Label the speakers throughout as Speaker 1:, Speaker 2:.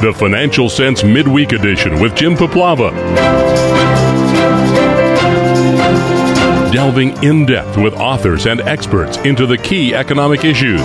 Speaker 1: The Financial Sense Midweek Edition with Jim Paplava. Delving in depth with authors and experts into the key economic issues.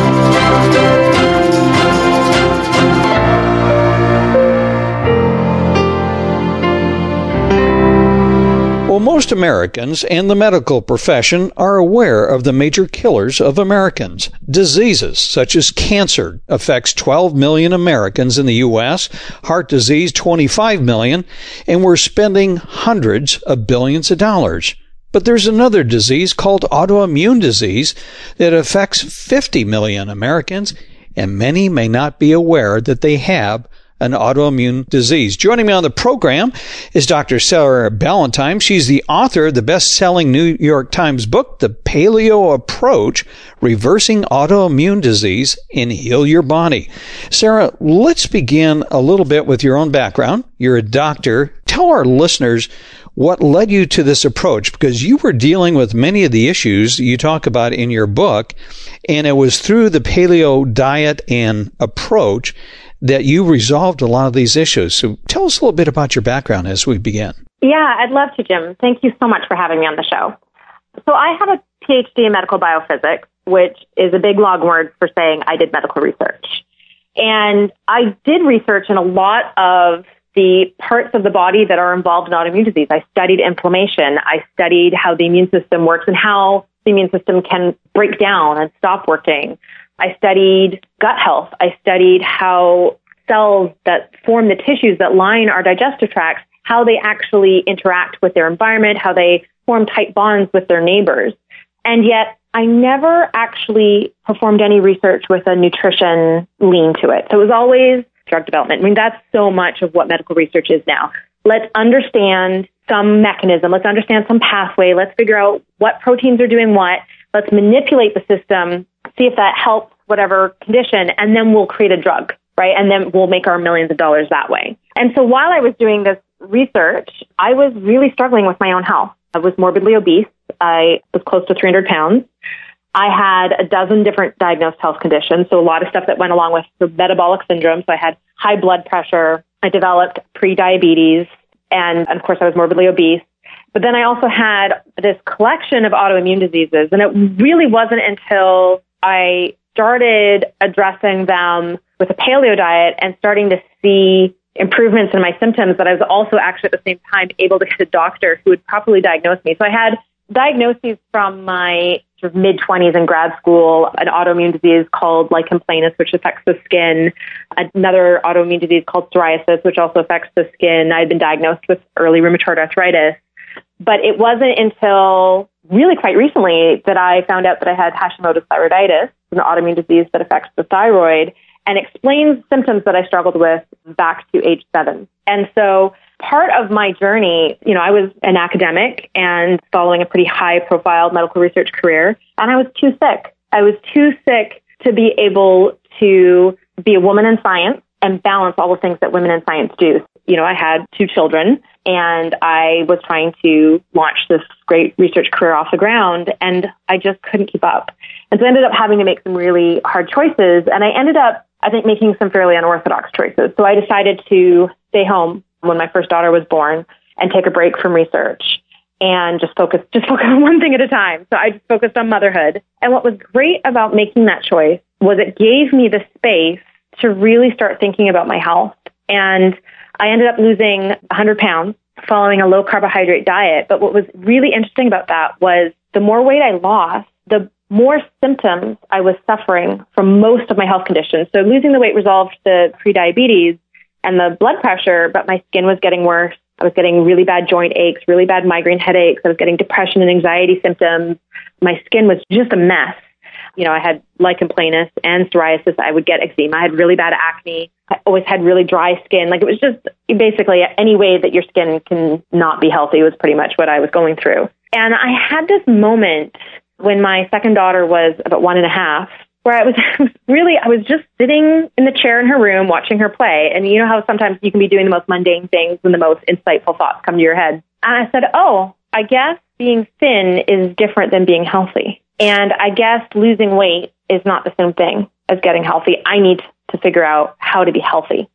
Speaker 2: Well, most Americans and the medical profession are aware of the major killers of Americans. Diseases such as cancer affects 12 million Americans in the U.S., heart disease 25 million, and we're spending hundreds of billions of dollars. But there's another disease called autoimmune disease that affects 50 million Americans, and many may not be aware that they have an autoimmune disease. Joining me on the program is Dr. Sarah Ballantyne. She's the author of the best-selling New York Times book, The Paleo Approach, Reversing Autoimmune Disease and Heal Your Body. Sarah, let's begin a little bit with your own background. You're a doctor. Tell our listeners what led you to this approach, because you were dealing with many of the issues you talk about in your book, and it was through the paleo diet and approach that you resolved a lot of these issues. So tell us a little bit about your background as we begin.
Speaker 3: Yeah, I'd love to, Jim. Thank you so much for having me on the show. So I have a PhD in medical biophysics, which is a big long word for saying I did medical research. And I did research in a lot of the parts of the body that are involved in autoimmune disease. I studied inflammation. I studied how the immune system works and how the immune system can break down and stop working. I studied gut health. I studied how cells that form the tissues that line our digestive tracts, how they actually interact with their environment, how they form tight bonds with their neighbors. And yet I never actually performed any research with a nutrition lean to it. So it was always drug development. I mean, that's so much of what medical research is now. Let's understand some mechanism. Let's understand some pathway. Let's figure out what proteins are doing what. Let's manipulate the system, see if that helps whatever condition, and then we'll create a drug, right? And then we'll make our millions of dollars that way. And so while I was doing this research, I was really struggling with my own health. I was morbidly obese. I was close to 300 pounds. I had a dozen different diagnosed health conditions, so a lot of stuff that went along with the metabolic syndrome. So I had high blood pressure. I developed pre-diabetes, and of course I was morbidly obese. But then I also had this collection of autoimmune diseases, and it really wasn't until I started addressing them with a paleo diet and starting to see improvements in my symptoms that I was also actually at the same time able to get a doctor who would properly diagnose me. So I had diagnoses from my sort of mid-20s in grad school, an autoimmune disease called lichen planus, which affects the skin, another autoimmune disease called psoriasis, which also affects the skin. I had been diagnosed with early rheumatoid arthritis. But it wasn't until really quite recently that I found out that I had Hashimoto's thyroiditis, an autoimmune disease that affects the thyroid, and explains symptoms that I struggled with back to age 7. And so part of my journey, I was an academic and following a pretty high-profile medical research career, and I was too sick. I was too sick to be able to be a woman in science and balance all the things that women in science do. I had 2 children, and I was trying to launch this great research career off the ground, and I just couldn't keep up. And so I ended up having to make some really hard choices, and I ended up, I think, making some fairly unorthodox choices. So I decided to stay home when my first daughter was born and take a break from research and just focus on one thing at a time. So I just focused on motherhood. And what was great about making that choice was it gave me the space to really start thinking about my health. And I ended up losing 100 pounds following a low carbohydrate diet. But what was really interesting about that was the more weight I lost, the more symptoms I was suffering from most of my health conditions. So losing the weight resolved the prediabetes and the blood pressure, but my skin was getting worse. I was getting really bad joint aches, really bad migraine headaches. I was getting depression and anxiety symptoms. My skin was just a mess. I had lichen planus and psoriasis. I would get eczema. I had really bad acne. I always had really dry skin. It was just basically any way that your skin can not be healthy was pretty much what I was going through. And I had this moment when my second daughter was about 1.5, where I was just sitting in the chair in her room watching her play. And you know how sometimes you can be doing the most mundane things when the most insightful thoughts come to your head. And I said, I guess being thin is different than being healthy. And I guess losing weight is not the same thing as getting healthy. I need to figure out how to be healthy.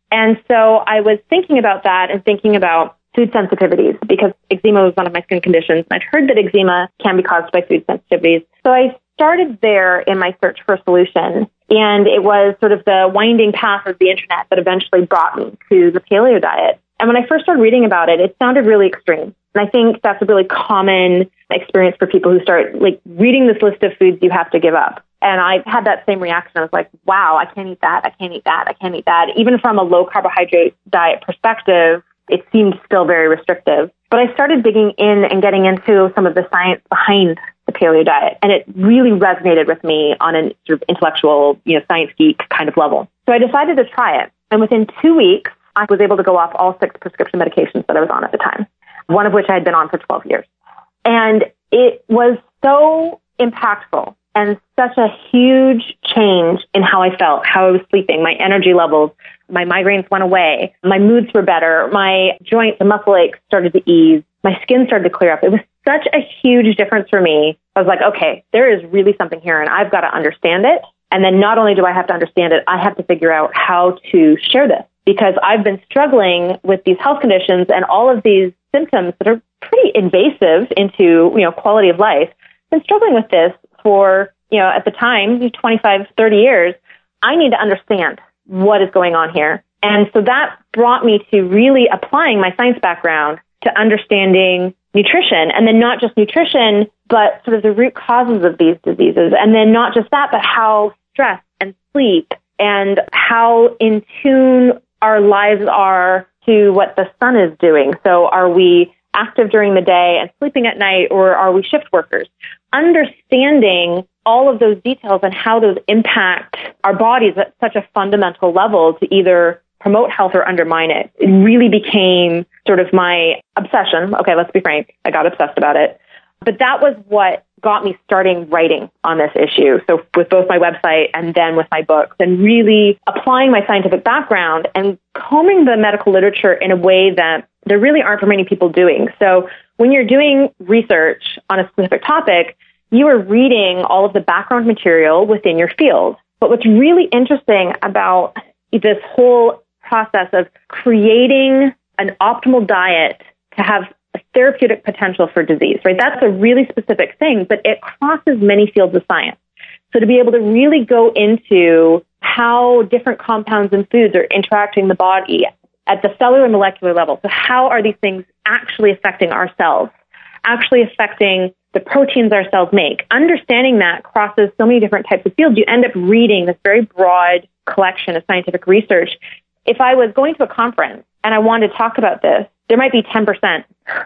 Speaker 3: And so I was thinking about that and thinking about food sensitivities because eczema was one of my skin conditions. And I'd heard that eczema can be caused by food sensitivities. So I started there in my search for a solution. And it was sort of the winding path of the internet that eventually brought me to the paleo diet. And when I first started reading about it, it sounded really extreme. And I think that's a really common experience for people who start like reading this list of foods you have to give up. And I had that same reaction. I was like, wow, I can't eat that. I can't eat that. I can't eat that. Even from a low carbohydrate diet perspective, it seemed still very restrictive. But I started digging in and getting into some of the science behind the paleo diet. And it really resonated with me on a sort of intellectual, science geek kind of level. So I decided to try it. And within 2 weeks, I was able to go off all 6 prescription medications that I was on at the time, one of which I had been on for 12 years. And it was so impactful and such a huge change in how I felt, how I was sleeping, my energy levels, my migraines went away, my moods were better, my joints and muscle aches started to ease, my skin started to clear up. It was such a huge difference for me. I was like, okay, there is really something here and I've got to understand it. And then not only do I have to understand it, I have to figure out how to share this because I've been struggling with these health conditions and all of these symptoms that are pretty invasive into, quality of life. I've been struggling with this for, at the time, 25, 30 years. I need to understand what is going on here. And so that brought me to really applying my science background to understanding nutrition, and then not just nutrition, but sort of the root causes of these diseases. And then not just that, but how stress and sleep and how in tune our lives are to what the sun is doing. So are we active during the day and sleeping at night, or are we shift workers? Understanding all of those details and how those impact our bodies at such a fundamental level to either promote health or undermine it, it really became sort of my obsession. Okay, let's be frank. I got obsessed about it. But that was what got me starting writing on this issue. So with both my website and then with my books, and really applying my scientific background and combing the medical literature in a way that there really aren't for many people doing. So when you're doing research on a specific topic, you are reading all of the background material within your field. But what's really interesting about this whole process of creating an optimal diet to have a therapeutic potential for disease, right? That's a really specific thing, but it crosses many fields of science. So to be able to really go into how different compounds and foods are interacting the body at the cellular and molecular level. So how are these things actually affecting our cells, actually affecting the proteins our cells make? Understanding that crosses so many different types of fields. You end up reading this very broad collection of scientific research. If I was going to a conference and I wanted to talk about this, there might be 10%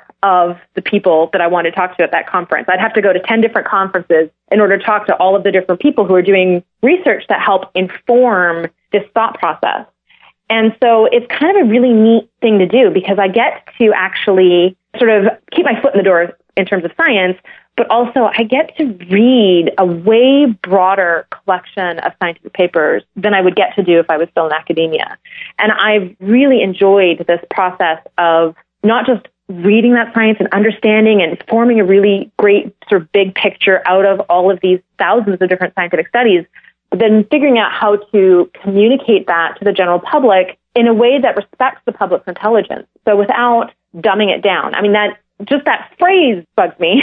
Speaker 3: of the people that I wanted to talk to at that conference. I'd have to go to 10 different conferences in order to talk to all of the different people who are doing research that help inform this thought process. And so it's kind of a really neat thing to do because I get to actually sort of keep my foot in the door in terms of science, but also I get to read a way broader collection of scientific papers than I would get to do if I was still in academia. And I've really enjoyed this process of not just reading that science and understanding and forming a really great sort of big picture out of all of these thousands of different scientific studies, but then figuring out how to communicate that to the general public in a way that respects the public's intelligence. So without dumbing it down. I mean, that phrase bugs me,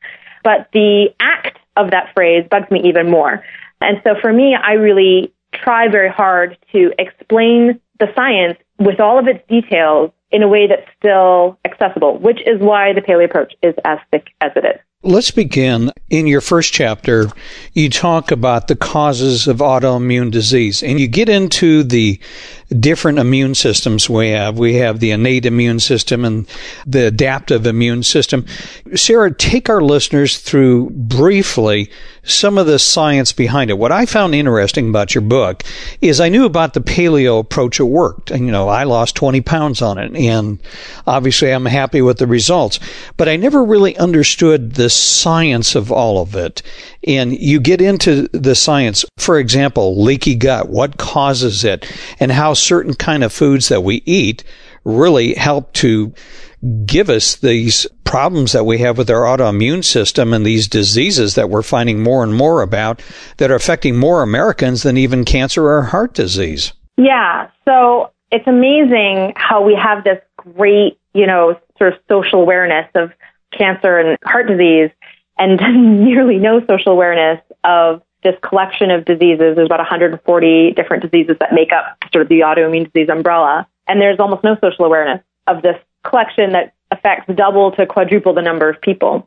Speaker 3: but the act of that phrase bugs me even more. And so for me, I really try very hard to explain the science with all of its details in a way that's still accessible, which is why the paleo approach is as thick as it is.
Speaker 2: Let's begin. In your first chapter, you talk about the causes of autoimmune disease, and you get into the different immune systems we have. We have the innate immune system and the adaptive immune system. Sarah, take our listeners through briefly some of the science behind it. What I found interesting about your book is I knew about the paleo approach. It worked. And, I lost 20 pounds on it, and obviously I'm happy with the results. But I never really understood the science of all of it. And you get into the science, for example, leaky gut, what causes it, and how certain kind of foods that we eat really help to give us these problems that we have with our autoimmune system and these diseases that we're finding more and more about that are affecting more Americans than even cancer or heart disease.
Speaker 3: Yeah. So it's amazing how we have this great, sort of social awareness of cancer and heart disease and nearly no social awareness of this collection of diseases. There's about 140 different diseases that make up sort of the autoimmune disease umbrella. And there's almost no social awareness of this collection that affects double to quadruple the number of people.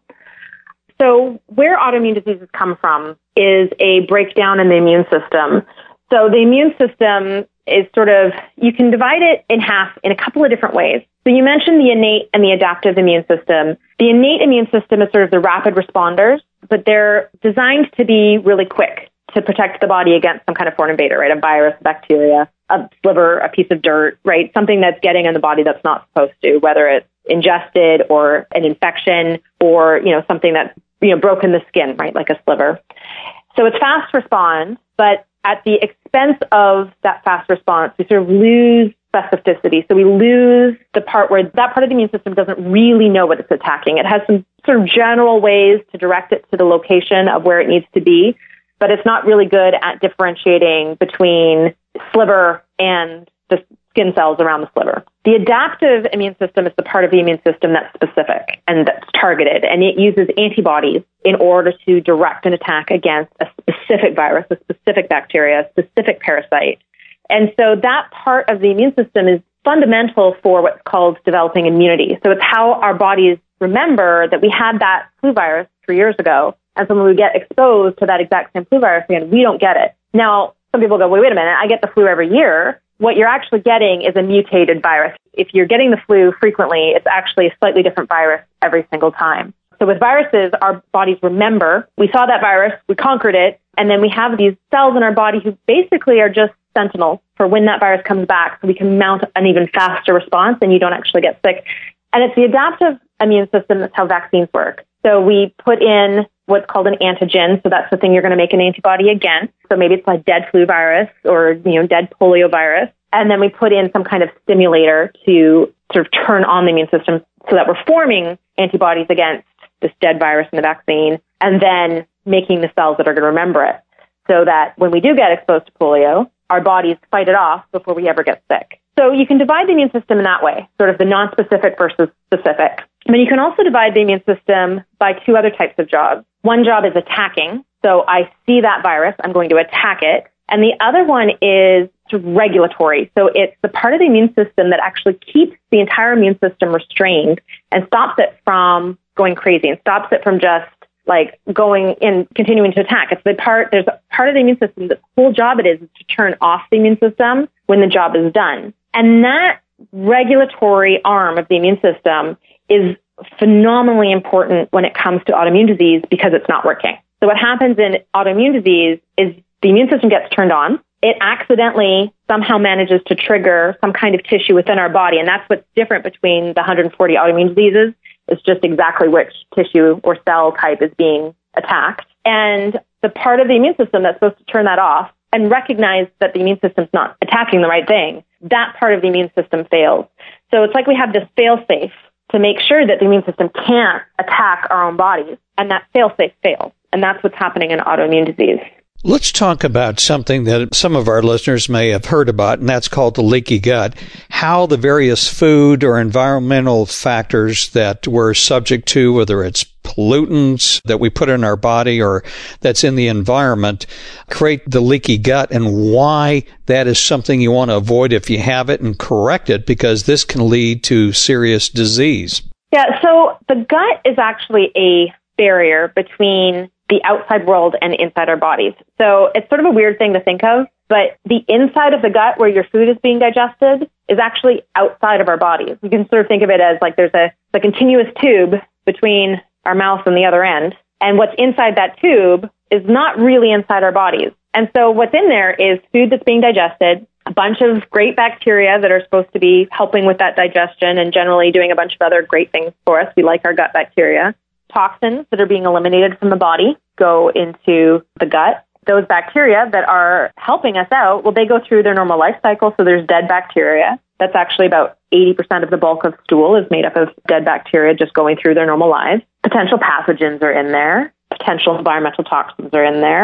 Speaker 3: So where autoimmune diseases come from is a breakdown in the immune system. So the immune system is sort of, you can divide it in half in a couple of different ways. So you mentioned the innate and the adaptive immune system. The innate immune system is sort of the rapid responders, but they're designed to be really quick to protect the body against some kind of foreign invader, right? A virus, bacteria, a sliver, a piece of dirt, right? Something that's getting in the body that's not supposed to, whether it's ingested or an infection or, something that's, broken the skin, right? Like a sliver. So it's fast response, but at the expense of that fast response, we sort of lose specificity. So we lose the part where that part of the immune system doesn't really know what it's attacking. It has some sort of general ways to direct it to the location of where it needs to be, but it's not really good at differentiating between sliver and the skin cells around the sliver. The adaptive immune system is the part of the immune system that's specific and that's targeted, and it uses antibodies in order to direct an attack against a specific virus, a specific bacteria, a specific parasite. And so that part of the immune system is fundamental for what's called developing immunity. So it's how our bodies remember that we had that flu virus 3 years ago, and so when we get exposed to that exact same flu virus again, we don't get it. Now, some people go, wait a minute, I get the flu every year. What you're actually getting is a mutated virus. If you're getting the flu frequently, it's actually a slightly different virus every single time. So with viruses, our bodies remember, we saw that virus, we conquered it, and then we have these cells in our body who basically are just sentinels for when that virus comes back, so we can mount an even faster response and you don't actually get sick. And it's the adaptive immune system that's how vaccines work. So we put in what's called an antigen, so that's the thing you're going to make an antibody against. So maybe it's like dead flu virus or, dead polio virus. And then we put in some kind of stimulator to sort of turn on the immune system so that we're forming antibodies against this dead virus in the vaccine and then making the cells that are going to remember it so that when we do get exposed to polio, our bodies fight it off before we ever get sick. So you can divide the immune system in that way, sort of the non-specific versus specific. But you can also divide the immune system by two other types of jobs. One job is attacking. So I see that virus, I'm going to attack it. And the other one is regulatory. So it's the part of the immune system that actually keeps the entire immune system restrained and stops it from going crazy and stops it from just like going in, continuing to attack. There's a part of the immune system, the whole job it is to turn off the immune system when the job is done. And that regulatory arm of the immune system is phenomenally important when it comes to autoimmune disease because it's not working. So what happens in autoimmune disease is the immune system gets turned on. It accidentally somehow manages to trigger some kind of tissue within our body. And that's what's different between the 140 autoimmune diseases. It's just exactly which tissue or cell type is being attacked. And the part of the immune system that's supposed to turn that off and recognize that the immune system's not attacking the right thing, that part of the immune system fails. So it's like we have this fail-safe to make sure that the immune system can't attack our own bodies, and that fail-safe fails. And that's what's happening in autoimmune disease.
Speaker 2: Let's talk about something that some of our listeners may have heard about, and that's called the leaky gut. How the various food or environmental factors that we're subject to, whether it's pollutants that we put in our body or that's in the environment, create the leaky gut, and why that is something you want to avoid if you have it, and correct it, because this can lead to serious disease.
Speaker 3: Yeah, so the gut is actually a barrier between the outside world and inside our bodies. So it's sort of a weird thing to think of, but the inside of the gut where your food is being digested is actually outside of our bodies. You can sort of think of it as like there's a continuous tube between our mouth and the other end. And what's inside that tube is not really inside our bodies. And so what's in there is food that's being digested, a bunch of great bacteria that are supposed to be helping with that digestion and generally doing a bunch of other great things for us. We like our gut bacteria. Toxins that are being eliminated from the body go into the gut. Those bacteria that are helping us out, well, they go through their normal life cycle. So there's dead bacteria. That's actually about 80% of the bulk of stool is made up of dead bacteria just going through their normal lives. Potential pathogens are in there. Potential environmental toxins are in there.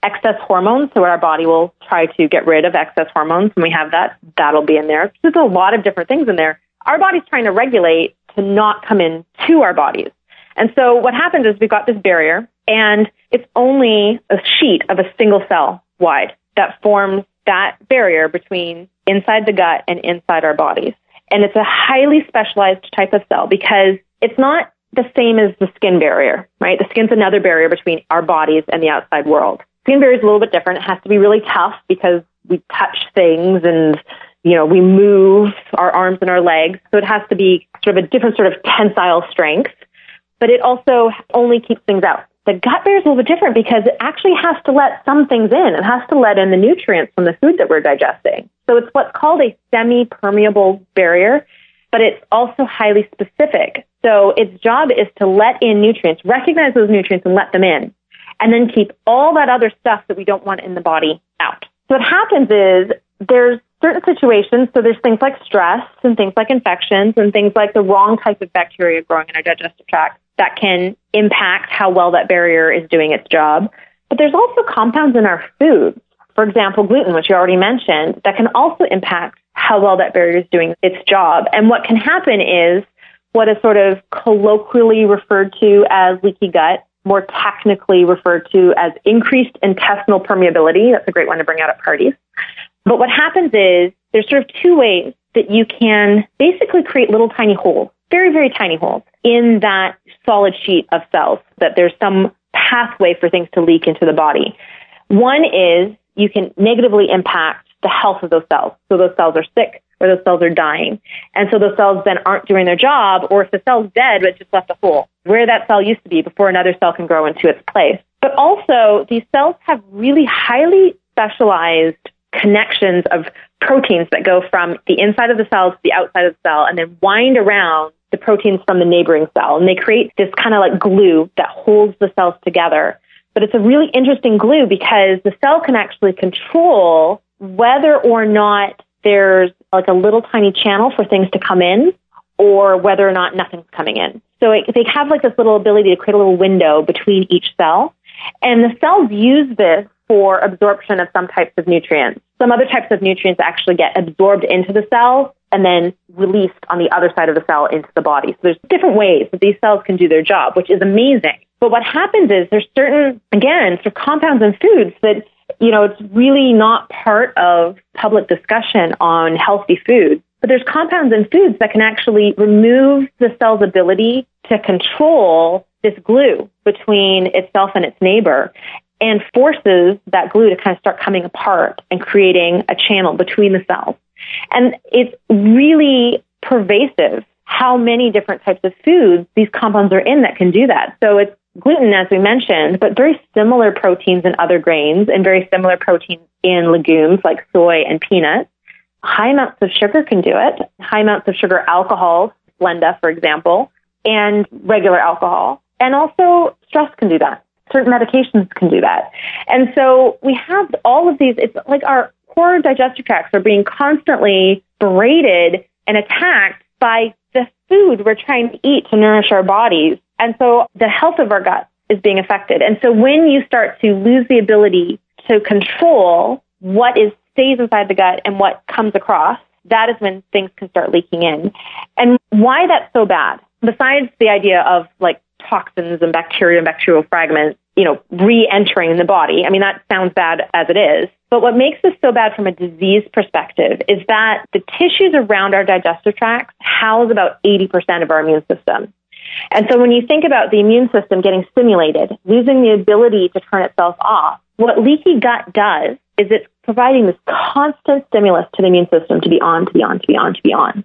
Speaker 3: excess hormones. So our body will try to get rid of excess hormones. When we have that, that'll be in there. There's a lot of different things in there. Our body's trying to regulate to not come in to our bodies. And so what happens is we've got this barrier, and it's only a sheet of a single cell wide that forms that barrier between inside the gut and inside our bodies. And it's a highly specialized type of cell because it's not the same as the skin barrier, right? The skin's another barrier between our bodies and the outside world. Skin barrier is a little bit different. It has to be really tough because we touch things and, we move our arms and our legs. So it has to be sort of a different sort of tensile strength, but it also only keeps things out. The gut barrier is a little bit different because it actually has to let some things in. It has to let in the nutrients from the food that we're digesting. So it's what's called a semi-permeable barrier, but it's also highly specific. So its job is to let in nutrients, recognize those nutrients and let them in, and then keep all that other stuff that we don't want in the body out. So what happens is there's certain situations, so there's things like stress and things like infections and things like the wrong type of bacteria growing in our digestive tract that can impact how well that barrier is doing its job. But there's also compounds in our foods, for example, gluten, which you already mentioned, that can also impact how well that barrier is doing its job. And what can happen is what is sort of colloquially referred to as leaky gut, more technically referred to as increased intestinal permeability. That's a great one to bring out at parties. But what happens is there's sort of two ways that you can basically create little tiny holes, very, very tiny holes in that solid sheet of cells, that there's some pathway for things to leak into the body. One is you can negatively impact the health of those cells. So those cells are sick or those cells are dying. And so those cells then aren't doing their job, or if the cell's dead, but it just left a hole where that cell used to be before another cell can grow into its place. But also these cells have really highly specialized connections of proteins that go from the inside of the cell to the outside of the cell and then wind around the proteins from the neighboring cell. And they create this kind of like glue that holds the cells together. But it's a really interesting glue because the cell can actually control whether or not there's like a little tiny channel for things to come in or whether or not nothing's coming in. So they have like this little ability to create a little window between each cell. And the cells use this for absorption of some types of nutrients. Some other types of nutrients actually get absorbed into the cell and then released on the other side of the cell into the body. So there's different ways that these cells can do their job, which is amazing. But what happens is there's certain, again, sort of compounds in foods that, it's really not part of public discussion on healthy foods. But there's compounds in foods that can actually remove the cell's ability to control this glue between itself and its neighbor and forces that glue to kind of start coming apart and creating a channel between the cells. And it's really pervasive how many different types of foods these compounds are in that can do that. So it's gluten, as we mentioned, but very similar proteins in other grains and very similar proteins in legumes like soy and peanuts. High amounts of sugar can do it. High amounts of sugar alcohols, Splenda, for example, and regular alcohol. And also stress can do that. Certain medications can do that. And so we have all of these. It's like our core digestive tracts are being constantly berated and attacked by the food we're trying to eat to nourish our bodies. And so the health of our gut is being affected. And so when you start to lose the ability to control what stays inside the gut and what comes across, that is when things can start leaking in. And why that's so bad, besides the idea of like toxins and bacteria and bacterial fragments, re-entering the body. I mean, that sounds bad as it is. But what makes this so bad from a disease perspective is that the tissues around our digestive tracts house about 80% of our immune system. And so when you think about the immune system getting stimulated, losing the ability to turn itself off, what leaky gut does is it's providing this constant stimulus to the immune system to be on, to be on, to be on, to be on.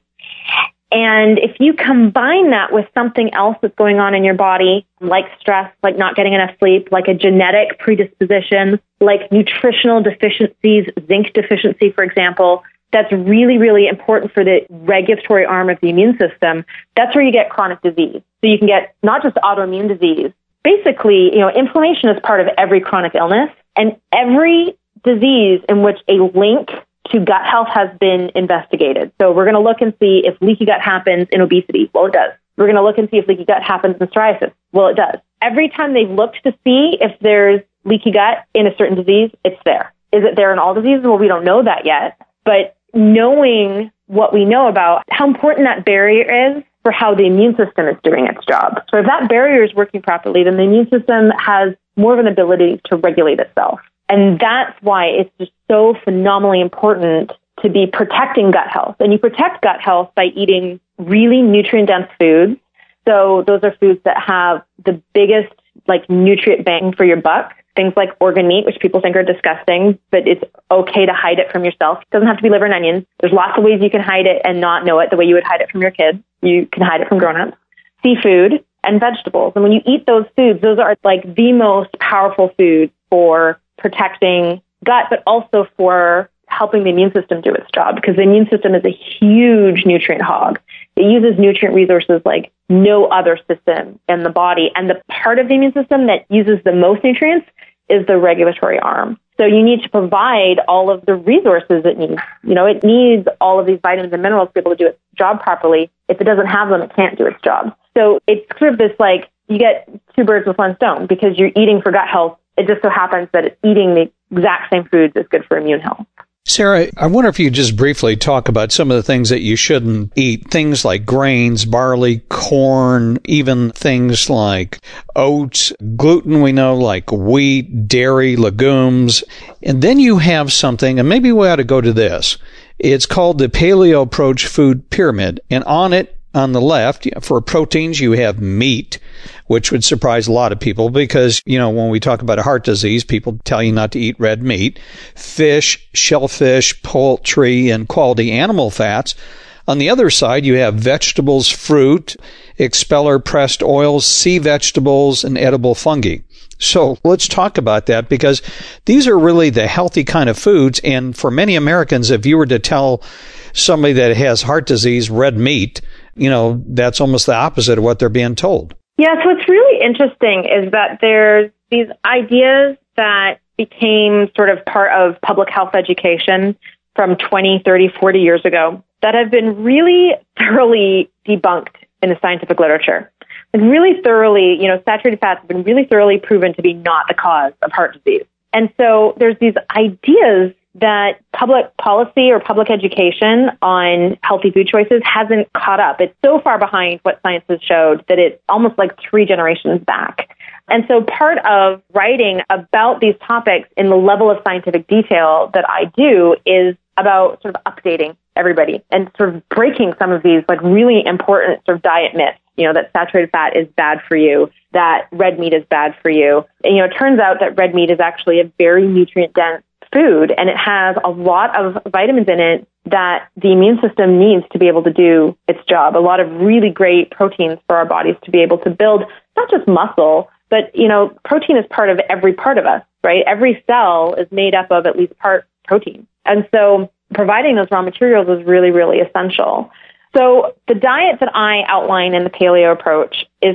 Speaker 3: And if you combine that with something else that's going on in your body, like stress, like not getting enough sleep, like a genetic predisposition, like nutritional deficiencies, zinc deficiency, for example, that's really, really important for the regulatory arm of the immune system, that's where you get chronic disease. So you can get not just autoimmune disease. Basically, inflammation is part of every chronic illness, and every disease in which a link to gut health has been investigated. So we're going to look and see if leaky gut happens in obesity. Well, it does. We're going to look and see if leaky gut happens in psoriasis. Well, it does. Every time they've looked to see if there's leaky gut in a certain disease, it's there. Is it there in all diseases? Well, we don't know that yet. But knowing what we know about how important that barrier is for how the immune system is doing its job. So if that barrier is working properly, then the immune system has more of an ability to regulate itself. And that's why it's just so phenomenally important to be protecting gut health. And you protect gut health by eating really nutrient-dense foods. So those are foods that have the biggest nutrient bang for your buck. Things like organ meat, which people think are disgusting, but it's okay to hide it from yourself. It doesn't have to be liver and onions. There's lots of ways you can hide it and not know it the way you would hide it from your kids. You can hide it from grown-ups. Seafood and vegetables. And when you eat those foods, those are the most powerful foods for protecting gut, but also for helping the immune system do its job, because the immune system is a huge nutrient hog. It uses nutrient resources like no other system in the body. And the part of the immune system that uses the most nutrients is the regulatory arm. So you need to provide all of the resources it needs. It needs all of these vitamins and minerals to be able to do its job properly. If it doesn't have them, it can't do its job. So it's sort of this you get two birds with one stone, because you're eating for gut health. It just so happens that it's eating the exact same foods is good for immune health.
Speaker 2: Sarah, I wonder if you could just briefly talk about some of the things that you shouldn't eat. Things like grains, barley, corn, even things like oats, gluten, we know, like wheat, dairy, legumes. And then you have something, and maybe we ought to go to this. It's called the Paleo Approach Food Pyramid. And on it, on the left, for proteins, you have meat, which would surprise a lot of people because, when we talk about a heart disease, people tell you not to eat red meat. Fish, shellfish, poultry, and quality animal fats. On the other side, you have vegetables, fruit, expeller pressed oils, sea vegetables, and edible fungi. So let's talk about that, because these are really the healthy kind of foods. And for many Americans, if you were to tell somebody that has heart disease red meat, that's almost the opposite of what they're being told.
Speaker 3: Yeah, so what's really interesting is that there's these ideas that became sort of part of public health education from 20, 30, 40 years ago that have been really thoroughly debunked in the scientific literature. And really thoroughly, saturated fats have been really thoroughly proven to be not the cause of heart disease. And so there's these ideas that public policy or public education on healthy food choices hasn't caught up. It's so far behind what science has showed that it's almost like 3 generations back. And so part of writing about these topics in the level of scientific detail that I do is about sort of updating everybody and sort of breaking some of these really important sort of diet myths, that saturated fat is bad for you, that red meat is bad for you. And, it turns out that red meat is actually a very nutrient-dense food, and it has a lot of vitamins in it that the immune system needs to be able to do its job. A lot of really great proteins for our bodies to be able to build not just muscle, but, protein is part of every part of us, right? Every cell is made up of at least part protein. And so providing those raw materials is really, really essential. So the diet that I outline in the paleo approach is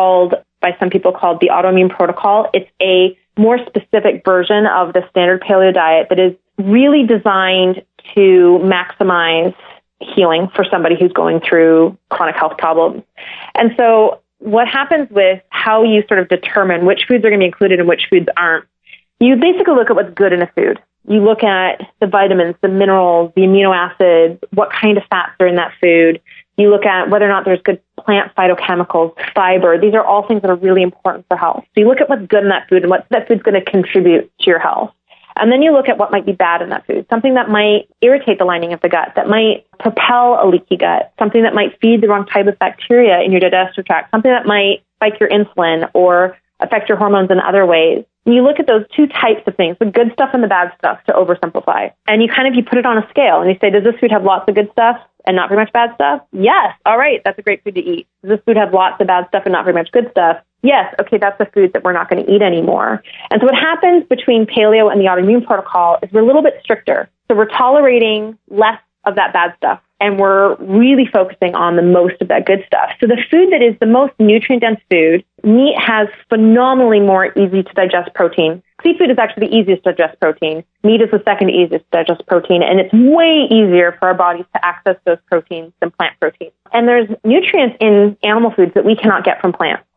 Speaker 3: by some people called the autoimmune protocol. It's a more specific version of the standard paleo diet that is really designed to maximize healing for somebody who's going through chronic health problems. And so what happens with how you sort of determine which foods are going to be included and which foods aren't, you basically look at what's good in a food. You look at the vitamins, the minerals, the amino acids, what kind of fats are in that food. You look at whether or not there's good plant phytochemicals, fiber. These are all things that are really important for health. So you look at what's good in that food and what that food's going to contribute to your health. And then you look at what might be bad in that food, something that might irritate the lining of the gut, that might propel a leaky gut, something that might feed the wrong type of bacteria in your digestive tract, something that might spike your insulin or affect your hormones in other ways. And you look at those 2 types of things, the good stuff and the bad stuff, to oversimplify. And you put it on a scale and you say, does this food have lots of good stuff and not very much bad stuff? Yes. All right. That's a great food to eat. Does this food have lots of bad stuff and not very much good stuff? Yes. Okay. That's the food that we're not going to eat anymore. And so what happens between paleo and the autoimmune protocol is we're a little bit stricter. So we're tolerating less of that bad stuff, and we're really focusing on the most of that good stuff. So the food that is the most nutrient-dense food, meat has phenomenally more easy to digest protein. Seafood is actually the easiest to digest protein. Meat is the second easiest to digest protein, and it's way easier for our bodies to access those proteins than plant proteins. And there's nutrients in animal foods that we cannot get from plants.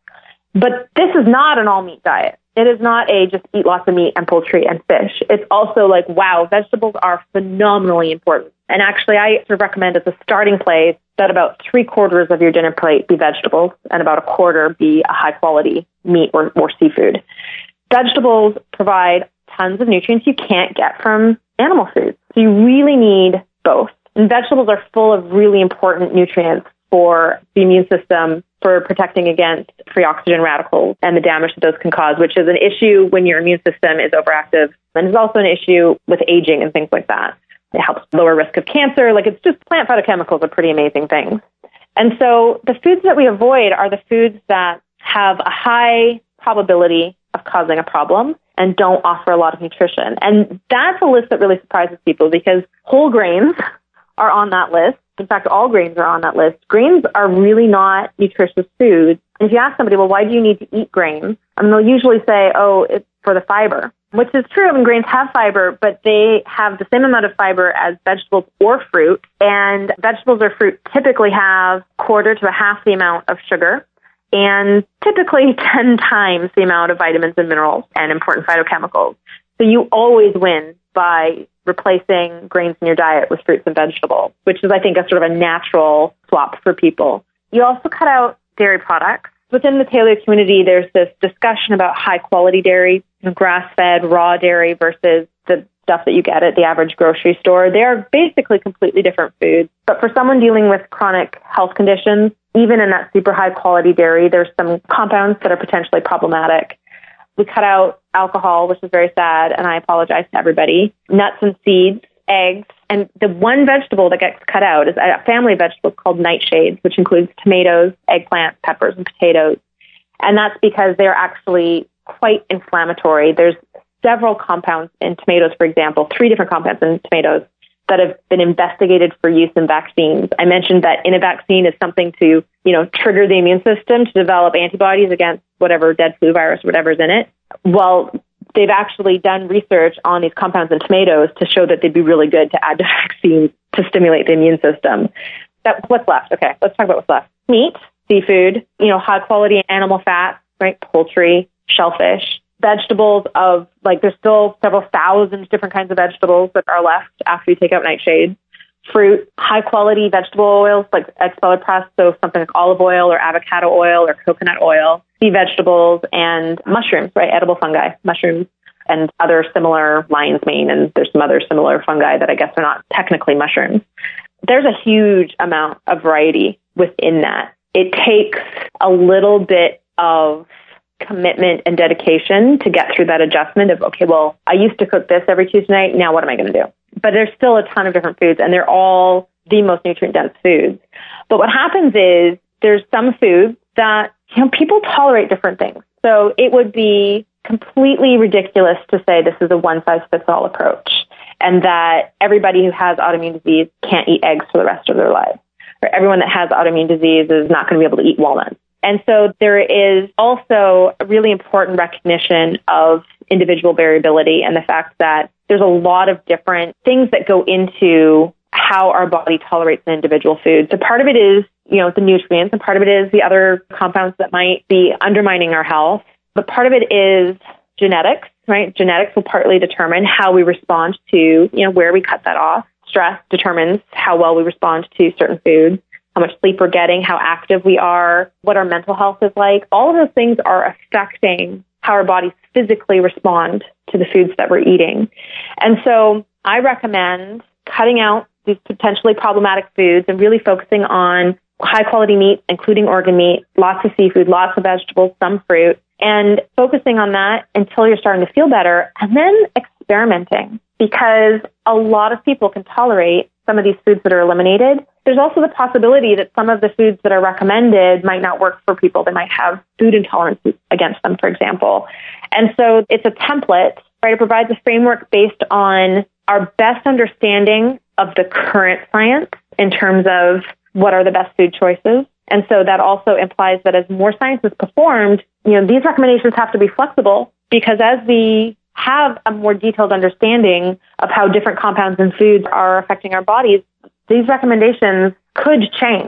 Speaker 3: But this is not an all-meat diet. It is not a just eat lots of meat and poultry and fish. It's also like, wow, vegetables are phenomenally important. And actually, I sort of recommend as a starting place that about 3/4 of your dinner plate be vegetables and about 1/4 be a high-quality meat or seafood. Vegetables provide tons of nutrients you can't get from animal foods. So you really need both. And vegetables are full of really important nutrients for the immune system, for protecting against free oxygen radicals and the damage that those can cause, which is an issue when your immune system is overactive. And it's also an issue with aging and things like that. It helps lower risk of cancer. Like, it's just plant phytochemicals are pretty amazing things. And so the foods that we avoid are the foods that have a high probability of causing a problem and don't offer a lot of nutrition. And that's a list that really surprises people because whole grains are on that list. In fact, all grains are on that list. Grains are really not nutritious foods. And if you ask somebody, well, why do you need to eat grains? They'll usually say, oh, it's for the fiber, which is true. Grains have fiber, but they have the same amount of fiber as vegetables or fruit. And vegetables or fruit typically have 1/4 to 1/2 the amount of sugar and typically 10 times the amount of vitamins and minerals and important phytochemicals. So you always win by replacing grains in your diet with fruits and vegetables, which is, I think, a sort of a natural swap for people. You also cut out dairy products. Within the paleo community, there's this discussion about high-quality dairy, grass-fed, raw dairy versus the stuff that you get at the average grocery store. They are basically completely different foods. But for someone dealing with chronic health conditions, even in that super high-quality dairy, there's some compounds that are potentially problematic. We cut out alcohol, which is very sad, and I apologize to everybody. Nuts and seeds, eggs, and the one vegetable that gets cut out is a family of vegetables called nightshades, which includes tomatoes, eggplants, peppers, and potatoes. And that's because they're actually quite inflammatory. There's several compounds in tomatoes, for example, 3 different compounds in tomatoes that have been investigated for use in vaccines. I mentioned that in a vaccine is something to, trigger the immune system to develop antibodies against whatever dead flu virus or whatever's in it. Well, they've actually done research on these compounds in tomatoes to show that they'd be really good to add to vaccines to stimulate the immune system. What's left? Okay, let's talk about what's left. Meat, seafood, high quality animal fat, right? Poultry, shellfish, vegetables there's still several thousand different kinds of vegetables that are left after you take out nightshades. Fruit, high quality vegetable oils like expeller pressed, so something like olive oil or avocado oil or coconut oil, sea vegetables, and mushrooms, right? Edible fungi, mushrooms, and other similar lion's mane, and there's some other similar fungi that I guess are not technically mushrooms. There's a huge amount of variety within that. It takes a little bit of commitment and dedication to get through that adjustment of, okay, well, I used to cook this every Tuesday night. Now what am I going to do? But there's still a ton of different foods, and they're all the most nutrient-dense foods. But what happens is there's some foods that, people tolerate different things. So it would be completely ridiculous to say this is a one-size-fits-all approach and that everybody who has autoimmune disease can't eat eggs for the rest of their lives, or everyone that has autoimmune disease is not going to be able to eat walnuts. And so there is also a really important recognition of individual variability and the fact that there's a lot of different things that go into how our body tolerates an individual food. So part of it is, the nutrients, and part of it is the other compounds that might be undermining our health. But part of it is genetics, right? Genetics will partly determine how we respond to, where we cut that off. Stress determines how well we respond to certain foods, how much sleep we're getting, how active we are, what our mental health is like. All of those things are affecting how our bodies physically respond to the foods that we're eating. And so I recommend cutting out these potentially problematic foods and really focusing on high quality meat, including organ meat, lots of seafood, lots of vegetables, some fruit, and focusing on that until you're starting to feel better, and then experimenting, because a lot of people can tolerate some of these foods that are eliminated. There's also the possibility that some of the foods that are recommended might not work for people. They might have food intolerance against them, for example. And so it's a template, right? It provides a framework based on our best understanding of the current science in terms of what are the best food choices. And so that also implies that as more science is performed, these recommendations have to be flexible, because as we have a more detailed understanding of how different compounds in foods are affecting our bodies, these recommendations could change.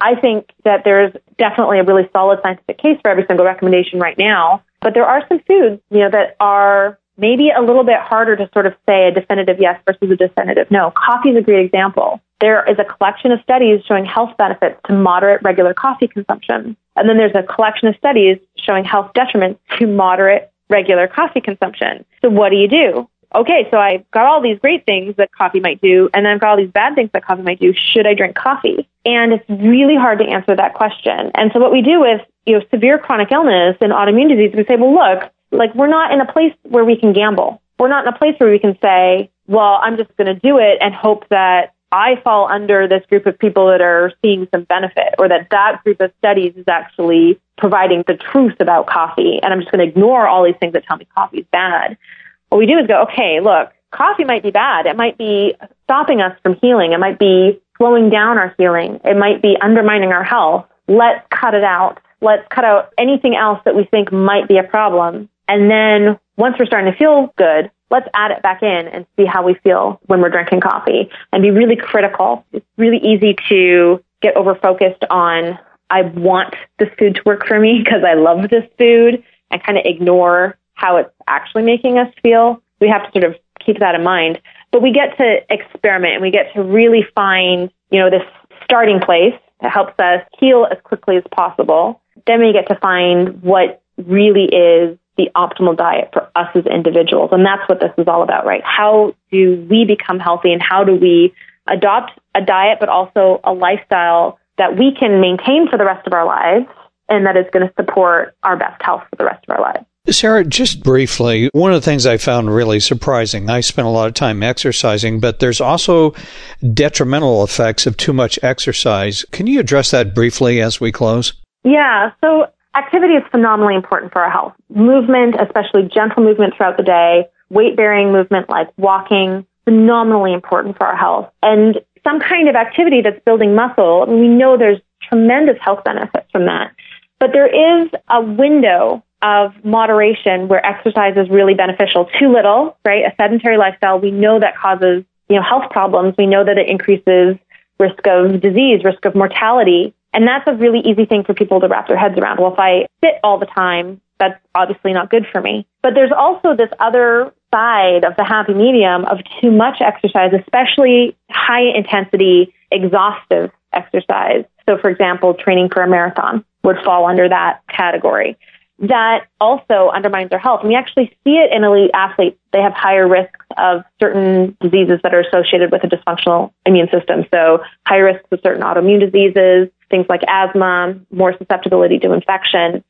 Speaker 3: I think that there's definitely a really solid scientific case for every single recommendation right now. But there are some foods, that are maybe a little bit harder to sort of say a definitive yes versus a definitive no. Coffee is a great example. There is a collection of studies showing health benefits to moderate regular coffee consumption. And then there's a collection of studies showing health detriments to moderate regular coffee consumption. So what do? Okay, so I've got all these great things that coffee might do, and then I've got all these bad things that coffee might do. Should I drink coffee? And it's really hard to answer that question. And so what we do with severe chronic illness and autoimmune disease, we say, well, look, we're not in a place where we can gamble. We're not in a place where we can say, well, I'm just going to do it and hope that I fall under this group of people that are seeing some benefit, or that group of studies is actually providing the truth about coffee, and I'm just going to ignore all these things that tell me coffee is bad. What we do is go, okay, look, coffee might be bad. It might be stopping us from healing. It might be slowing down our healing. It might be undermining our health. Let's cut it out. Let's cut out anything else that we think might be a problem. And then once we're starting to feel good, let's add it back in and see how we feel when we're drinking coffee and be really critical. It's really easy to get over-focused on, I want this food to work for me because I love this food, and kind of ignore how it's actually making us feel. We have to sort of keep that in mind. But we get to experiment, and we get to really find, this starting place that helps us heal as quickly as possible. Then we get to find what really is the optimal diet for us as individuals. And that's what this is all about, right? How do we become healthy, and how do we adopt a diet, but also a lifestyle that we can maintain for the rest of our lives, and that is going to support our best health for the rest of our lives?
Speaker 2: Sarah, just briefly, one of the things I found really surprising, I spent a lot of time exercising, but there's also detrimental effects of too much exercise. Can you address that briefly as we close?
Speaker 3: Yeah, so activity is phenomenally important for our health. Movement, especially gentle movement throughout the day, weight-bearing movement like walking, phenomenally important for our health. And some kind of activity that's building muscle, we know there's tremendous health benefits from that. But there is a window of moderation where exercise is really beneficial. Too little, right? A sedentary lifestyle, we know that causes, health problems. We know that it increases risk of disease, risk of mortality. And that's a really easy thing for people to wrap their heads around. Well, if I sit all the time, that's obviously not good for me. But there's also this other side of the happy medium of too much exercise, especially high intensity, exhaustive exercise. So, for example, training for a marathon would fall under that category. That also undermines their health. And we actually see it in elite athletes. They have higher risks of certain diseases that are associated with a dysfunctional immune system. So higher risks of certain autoimmune diseases, things like asthma, more susceptibility to infection.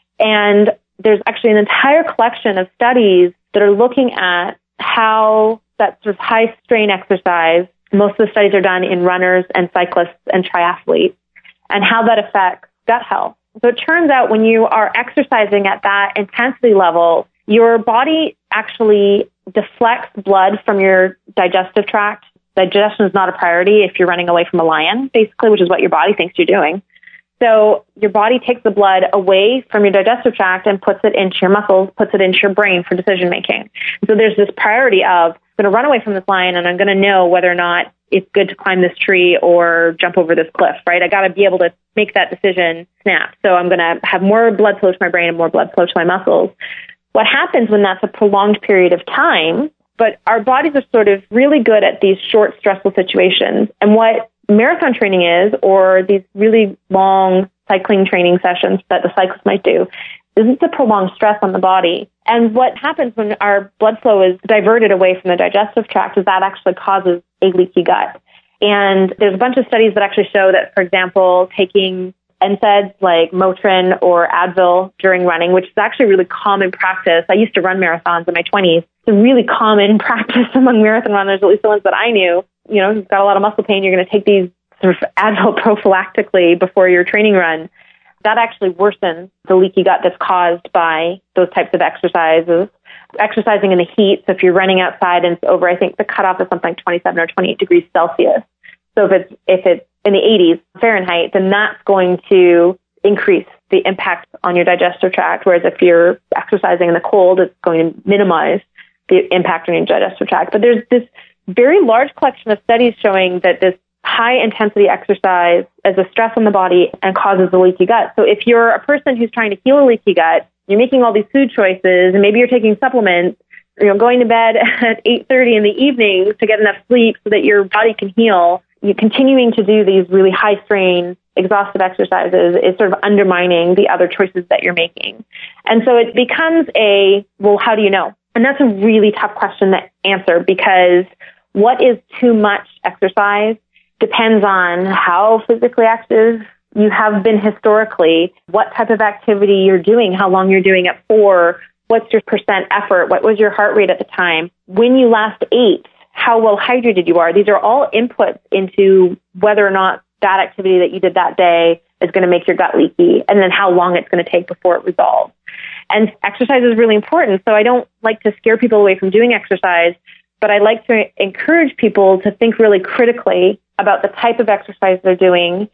Speaker 3: And there's actually an entire collection of studies that are looking at how that sort of high strain exercise, most of the studies are done in runners and cyclists and triathletes, and how that affects gut health. So it turns out when you are exercising at that intensity level, your body actually deflects blood from your digestive tract. Digestion is not a priority if you're running away from a lion, basically, which is what your body thinks you're doing. So your body takes the blood away from your digestive tract and puts it into your muscles, puts it into your brain for decision making. So there's this priority of, I'm going to run away from this lion, and I'm going to know whether or not it's good to climb this tree or jump over this cliff, right? I got to be able to make that decision snap. So I'm going to have more blood flow to my brain and more blood flow to my muscles. What happens when that's a prolonged period of time, but our bodies are sort of really good at these short, stressful situations. And what marathon training is, or these really long cycling training sessions that the cyclist might do, this is a prolonged stress on the body. And what happens when our blood flow is diverted away from the digestive tract is that actually causes a leaky gut. And there's a bunch of studies that actually show that, for example, taking NSAIDs like Motrin or Advil during running, which is actually really common practice. I used to run marathons in my 20s. It's a really common practice among marathon runners, at least the ones that I knew. You've got a lot of muscle pain, you're going to take these sort of Advil prophylactically before your training run. That actually worsens the leaky gut that's caused by those types of exercises. Exercising in the heat, so if you're running outside and it's over, I think the cutoff is something like 27 or 28 degrees Celsius. So if it's in the 80s Fahrenheit, then that's going to increase the impact on your digestive tract, whereas if you're exercising in the cold, it's going to minimize the impact on your digestive tract. But there's this very large collection of studies showing that this high intensity exercise as a stress on the body and causes a leaky gut. So if you're a person who's trying to heal a leaky gut, you're making all these food choices and maybe you're taking supplements, going to bed at 8:30 in the evening to get enough sleep so that your body can heal, you're continuing to do these really high strain, exhaustive exercises is sort of undermining the other choices that you're making. And so it becomes well, how do you know? And that's a really tough question to answer, because what is too much exercise depends on how physically active you have been historically, what type of activity you're doing, how long you're doing it for, what's your percent effort, what was your heart rate at the time, when you last ate, how well hydrated you are. These are all inputs into whether or not that activity that you did that day is going to make your gut leaky, and then how long it's going to take before it resolves. And exercise is really important. So I don't like to scare people away from doing exercise, but I like to encourage people to think really critically about the type of exercise they're doing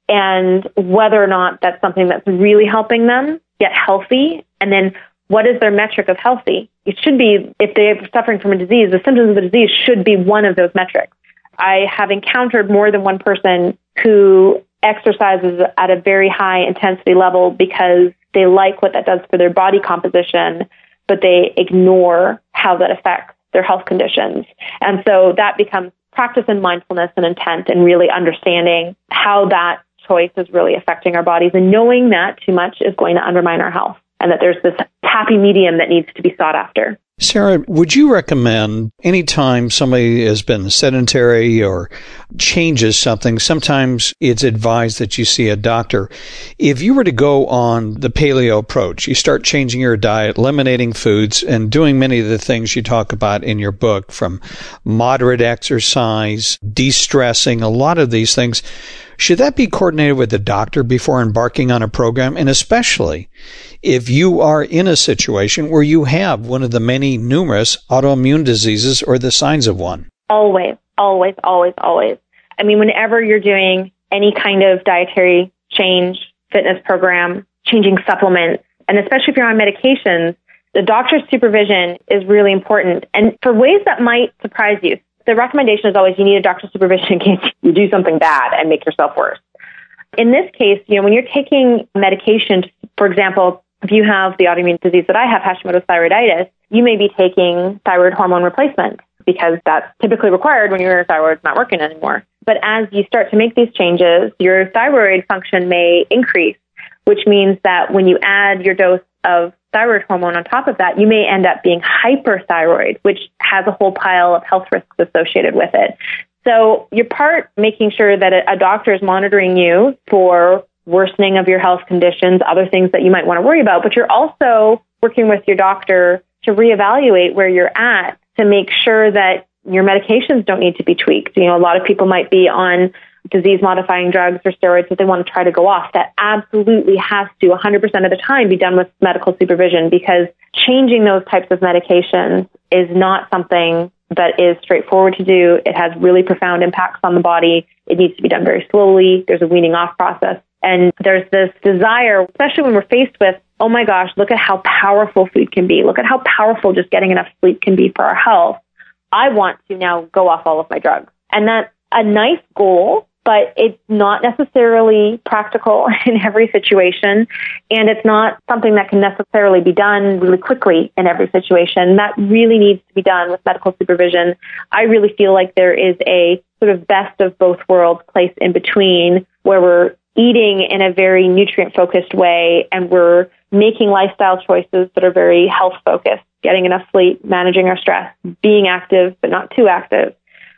Speaker 3: and whether or not that's something that's really helping them get healthy. And then what is their metric of healthy? It should be, if they're suffering from a disease, the symptoms of the disease should be one of those metrics. I have encountered more than one person who exercises at a very high intensity level because they like what that does for their body composition, but they ignore how that affects their health conditions. And so that becomes practice in mindfulness and intent, and really understanding how that choice is really affecting our bodies, and knowing that too much is going to undermine our health, and that there's this happy medium that needs to be sought after.
Speaker 2: Sarah, would you recommend anytime somebody has been sedentary or changes something, sometimes it's advised that you see a doctor. If you were to go on the paleo approach, you start changing your diet, eliminating foods, and doing many of the things you talk about in your book, from moderate exercise, de-stressing, a lot of these things, should that be coordinated with the doctor before embarking on a program? And especially if you are in a situation where you have one of the many numerous autoimmune diseases or the signs of one?
Speaker 3: Always, always, always, always. I mean, whenever you're doing any kind of dietary change, fitness program, changing supplements, and especially if you're on medications, the doctor's supervision is really important. And for ways that might surprise you, the recommendation is always you need a doctor's supervision in case you do something bad and make yourself worse. In this case, when you're taking medication, for example, if you have the autoimmune disease that I have, Hashimoto's thyroiditis, you may be taking thyroid hormone replacement because that's typically required when your thyroid's not working anymore. But as you start to make these changes, your thyroid function may increase, which means that when you add your dose of thyroid hormone on top of that, you may end up being hyperthyroid, which has a whole pile of health risks associated with it. So you're making sure that a doctor is monitoring you for worsening of your health conditions, other things that you might want to worry about, but you're also working with your doctor to reevaluate where you're at to make sure that your medications don't need to be tweaked. A lot of people might be on disease-modifying drugs or steroids that they want to try to go off. That absolutely has to, 100% of the time, be done with medical supervision, because changing those types of medications is not something that is straightforward to do. It has really profound impacts on the body. It needs to be done very slowly. There's a weaning off process. And there's this desire, especially when we're faced with, oh my gosh, look at how powerful food can be. Look at how powerful just getting enough sleep can be for our health. I want to now go off all of my drugs. And that's a nice goal, but it's not necessarily practical in every situation. And it's not something that can necessarily be done really quickly in every situation. That really needs to be done with medical supervision. I really feel like there is a sort of best of both worlds place in between, where we're eating in a very nutrient-focused way, and we're making lifestyle choices that are very health-focused, getting enough sleep, managing our stress, being active but not too active.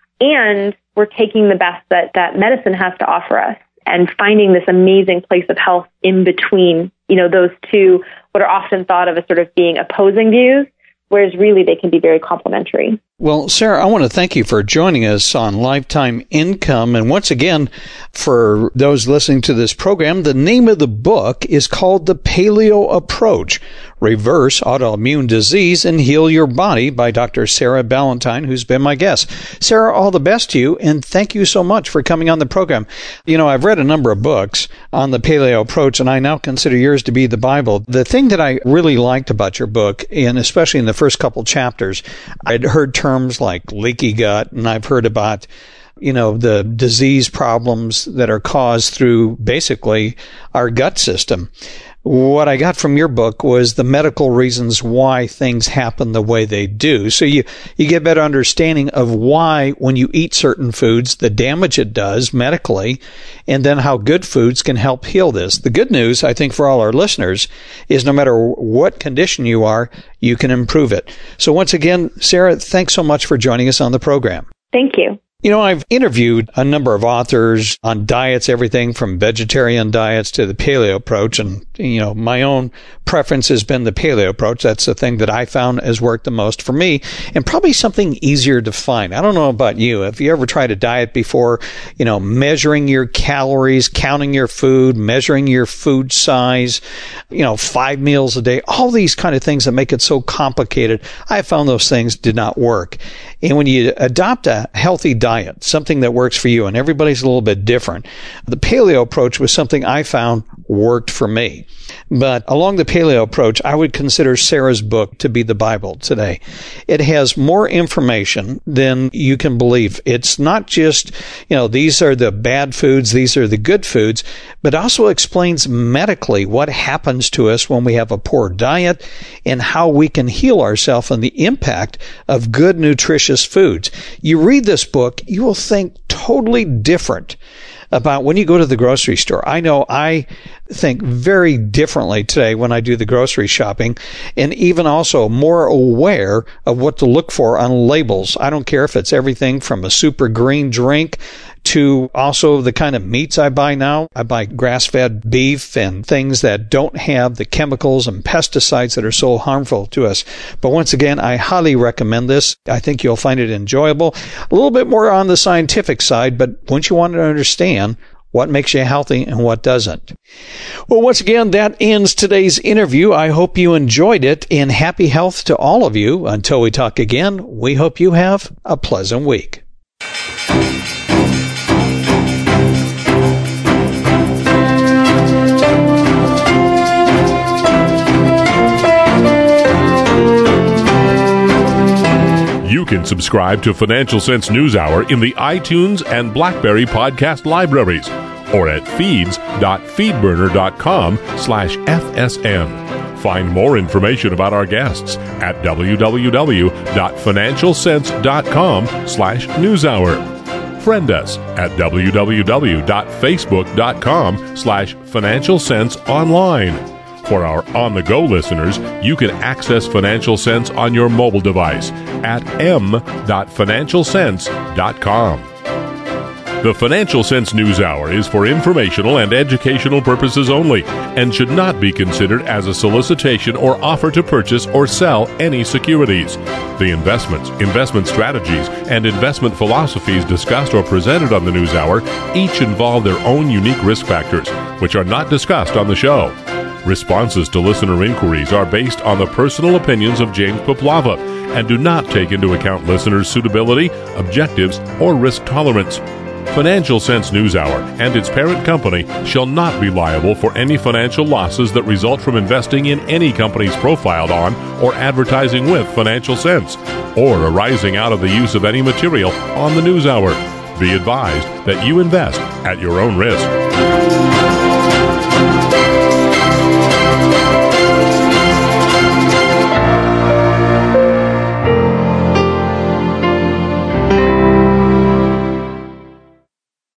Speaker 3: And we're taking the best that medicine has to offer us and finding this amazing place of health in between, those two, what are often thought of as sort of being opposing views, whereas really they can be very complementary.
Speaker 2: Well, Sarah, I want to thank you for joining us on Lifetime Income. And once again, for those listening to this program, the name of the book is called The Paleo Approach: Reverse Autoimmune Disease and Heal Your Body, by Dr. Sarah Ballantyne, who's been my guest. Sarah, all the best to you, and thank you so much for coming on the program. I've read a number of books on the paleo approach, and I now consider yours to be the Bible. The thing that I really liked about your book, and especially in the first couple chapters, I'd heard terms like leaky gut, and I've heard about the disease problems that are caused through basically our gut system. What I got from your book was the medical reasons why things happen the way they do. So you get better understanding of why, when you eat certain foods, the damage it does medically, and then how good foods can help heal this. The good news, I think, for all our listeners is no matter what condition you are, you can improve it. So once again, Sarah, thanks so much for joining us on the program.
Speaker 3: Thank you.
Speaker 2: I've interviewed a number of authors on diets, everything from vegetarian diets to the paleo approach. And, my own preference has been the paleo approach. That's the thing that I found has worked the most for me, and probably something easier to find. I don't know about you. Have you ever tried a diet before, measuring your calories, counting your food, measuring your food size, 5 meals a day, all these kind of things that make it so complicated? I found those things did not work. And when you adopt a healthy diet, something that works for you, and everybody's a little bit different, the paleo approach was something I found worked for me. But along the paleo approach, I would consider Sarah's book to be the Bible today. It has more information than you can believe. It's not just, these are the bad foods, these are the good foods, but also explains medically what happens to us when we have a poor diet and how we can heal ourselves and the impact of good, nutritious foods. You read this book, you will think totally different about when you go to the grocery store. I know I think very differently today when I do the grocery shopping, and even also more aware of what to look for on labels. I don't care if it's everything from a super green drink to also the kind of meats I buy now. I buy grass-fed beef and things that don't have the chemicals and pesticides that are so harmful to us. But once again, I highly recommend this. I think you'll find it enjoyable. A little bit more on the scientific side, but once you want to understand what makes you healthy and what doesn't. Well, once again, that ends today's interview. I hope you enjoyed it, and happy health to all of you. Until we talk again, we hope you have a pleasant week.
Speaker 1: You can subscribe to Financial Sense News Hour in the iTunes and BlackBerry podcast libraries or at feeds.feedburner.com/FSN. Find more information about our guests at www.financialsense.com/newshour. Friend us at www.facebook.com/financialsenseonline. For our on-the-go listeners, you can access Financial Sense on your mobile device at m.financialsense.com. The Financial Sense News Hour is for informational and educational purposes only and should not be considered as a solicitation or offer to purchase or sell any securities. The investments, investment strategies, and investment philosophies discussed or presented on the News Hour each involve their own unique risk factors, which are not discussed on the show. Responses to listener inquiries are based on the personal opinions of James Poplava and do not take into account listeners' suitability, objectives, or risk tolerance. Financial Sense News Hour and its parent company shall not be liable for any financial losses that result from investing in any companies profiled on or advertising with Financial Sense, or arising out of the use of any material on the News Hour. Be advised that you invest at your own risk.